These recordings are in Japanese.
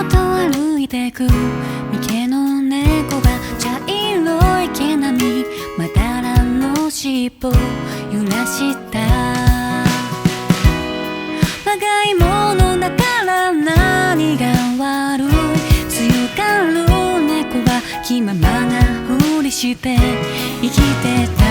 と歩いてく三毛の猫が茶色い毛並みまだらの尻尾揺らしたまがいものだから何が悪い強がる猫は気ままなふりして生きてた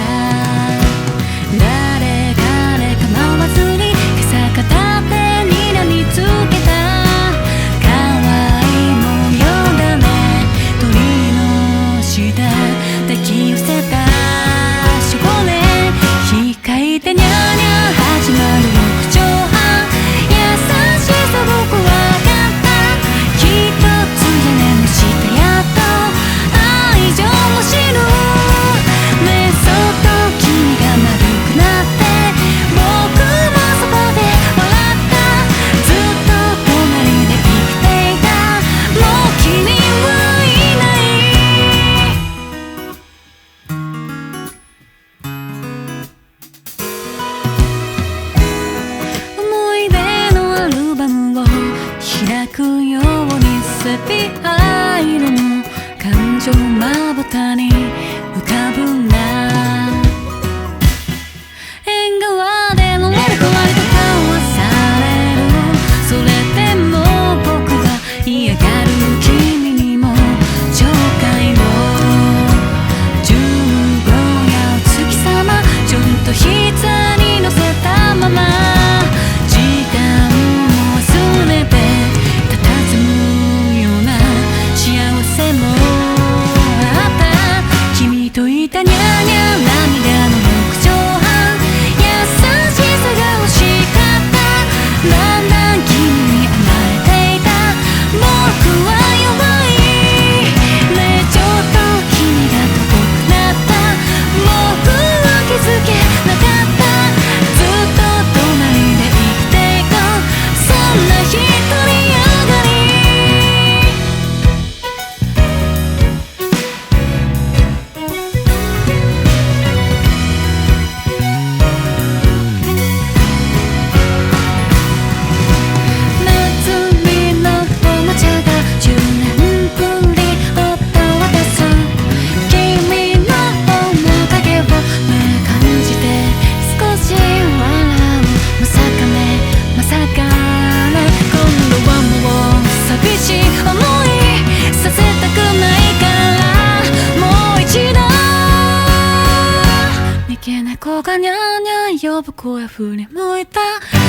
誰構わずに傘片手にらみつけた可愛い模様だね鳥の下抱き寄せたしょれ控えてにゃーにゃー始まる六畳半優しさ僕わかった一つ屋根の下やっと愛情も知るねそっと君が丸くなって僕もそばで笑ったずっと隣で生きていたもう君はいない思い出のアルバムを開くようにセピア色の感情まぶたに浮かぶな縁側でのれる壊れと交わされるそれでも僕は嫌がる君にもちょうかいを15夜お月様ちょっと膝に乗せたまま時間を忘れて佇むような幸せもあった君といたにゃーにゃー涙の六畳半優しさが欲しかっただんだん君に甘えていた僕は弱いねえちょっと君が遠くなった僕は気づけなかったずっと隣で生きていこうそんな独りよがり夏日のおもちゃが10年ぶり音を出す君の面影を目感じて少し笑うまさかねまさかね今度はもう寂しい思いさせたくないからもう一度三毛猫がにゃーにゃー呼ぶ声振り向いた